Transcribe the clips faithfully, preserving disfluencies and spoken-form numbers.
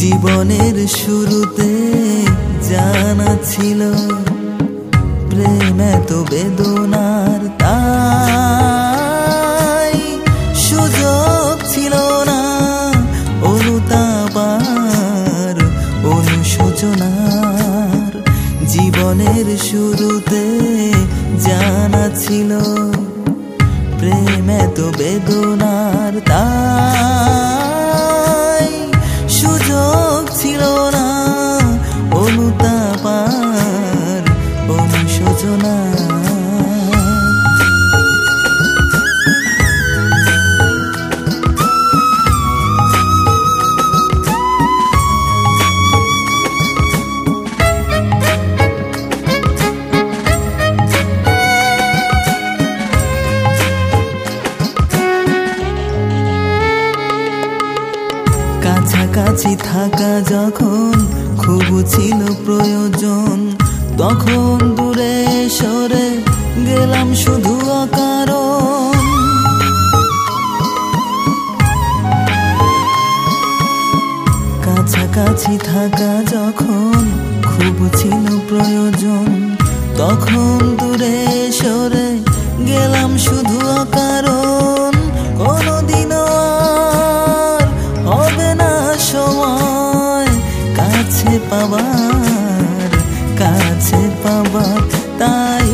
জীবনের শুরুতে জানা ছিল প্রেম এত বেদনার, তাই সুযোগ ছিল না অনুতাপ আর অনুশোচনার। জীবনের শুরুতে জানা ছিল প্রেম এত বেদনার, তাই সুযোগ ছিল না অনুতাপ আর অনুশোচনার। কাছাকাছি থাকা যখন খুব ছিল প্রয়োজন, তখন দূরে সরে গেলাম শুধু অকারণ। কাছাকাছি থাকা যখন খুব ছিল প্রয়োজন, তখন দূরে সরে গেলাম শুধু অকারণ। কোনদিনও আর হবে না সময় কাছে পাবার, কাছে পাবার, তাই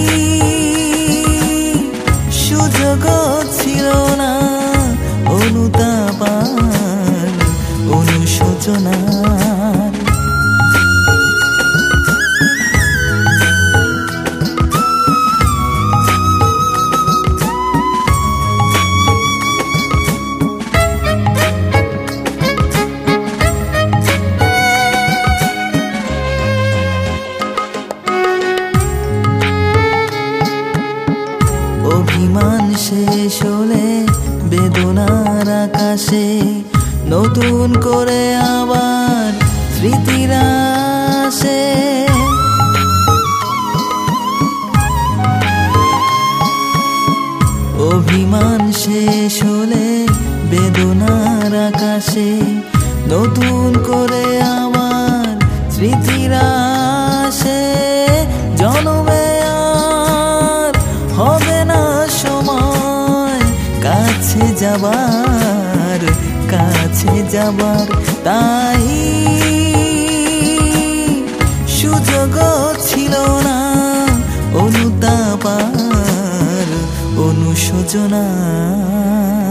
সুযোগ ছিল না অনুতাপ আর অনুশোচনার। অভিমান শেষ হলে বেদনার আকাশে নতুন করে আবার স্মৃতিরা আসে। অভিমান শেষ হলে বেদনার আকাশে নতুন করে আবার স্মৃতিরা আসে। জনমে আর হবে না সময় কাছে যাবার, কাছে যাবার, তাই সুযোগ ছিল না অনুতাপ আর অনুশোচনা।